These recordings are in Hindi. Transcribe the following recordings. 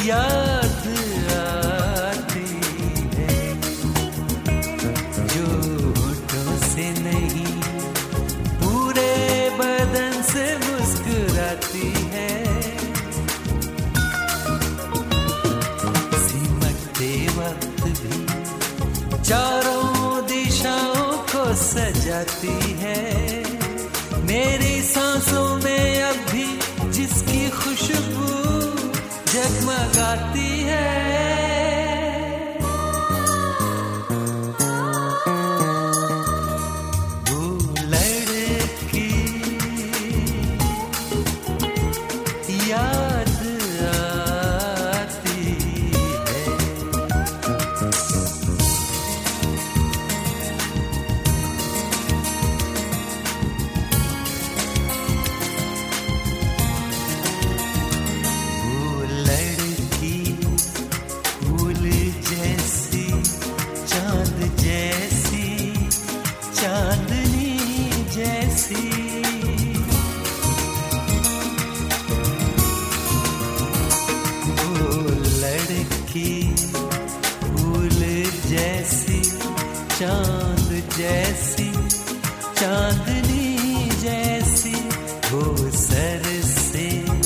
याद आती है, जो होठों से नहीं पूरे बदन से मुस्कुराती है, सिमटते वक्त भी चारों दिशाओं को सजाती है, मेरी सांसों में अब भी जिसकी खुशबू जगमगाती है। वो लड़की याद आती है। फूल जैसी चांद जैसी चांदनी जैसी, वो सर से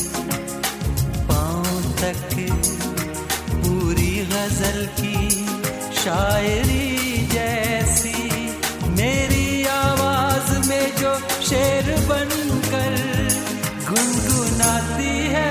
पांव तक पूरी गजल की शायरी जैसी, मेरी आवाज में जो शेर बनकर गुनगुनाती है।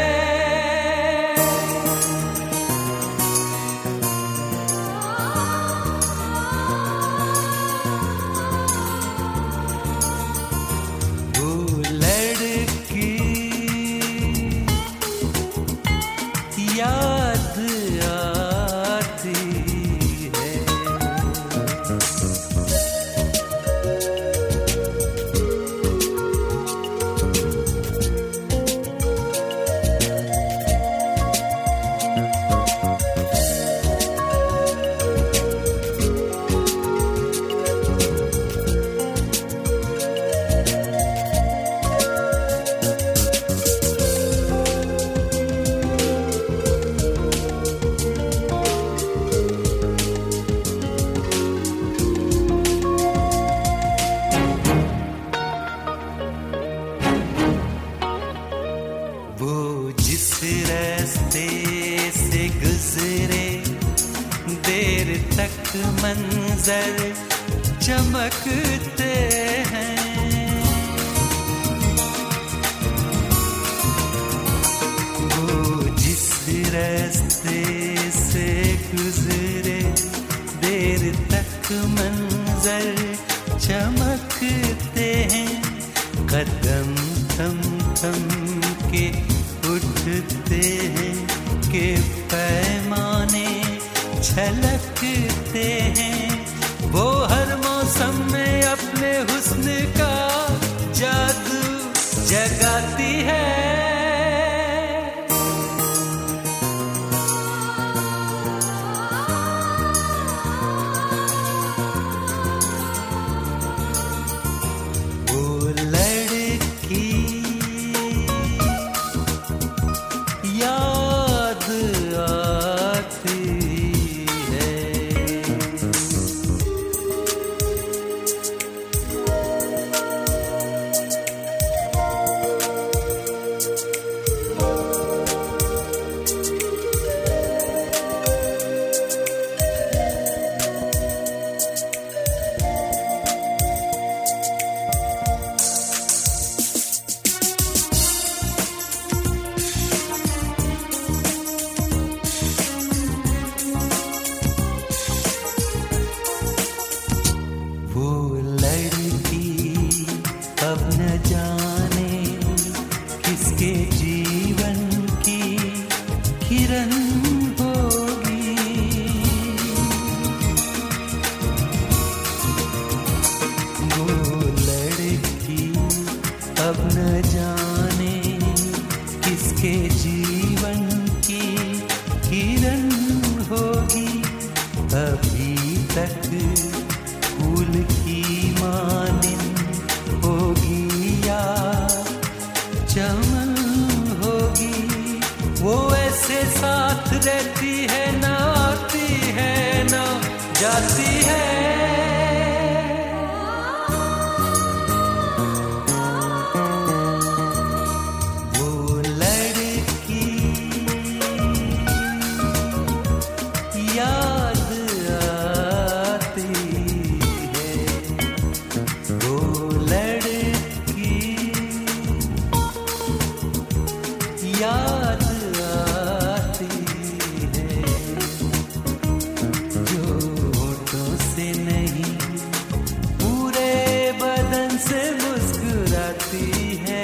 याद आती है। वो जिस रास्ते से गुजरे देर तक मंजर चमकते हैं, वो जिस रास्ते से गुजरे देर तक मंजर चमकते हैं, कदम थम थम के उठते हैं के पैमाने छलकते हैं, वो हर मौसम में अपने हुस्न का जादू जगाती है। याद आती है। साथ रहती है, ना आती है ना जाती है। वो लड़की याद आती है, वो लड़की याद आती है, जो होठों से नहीं पूरे बदन से मुस्कुराती है।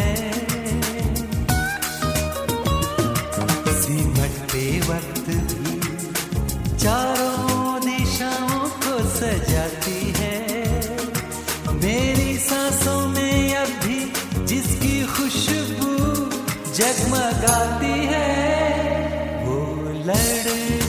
सिमटते वक्त भी चारों दिशाओं को सजाती है। मेरी सांसों में अब भी जिसकी खुशबू जगमगाती है, वो लड़की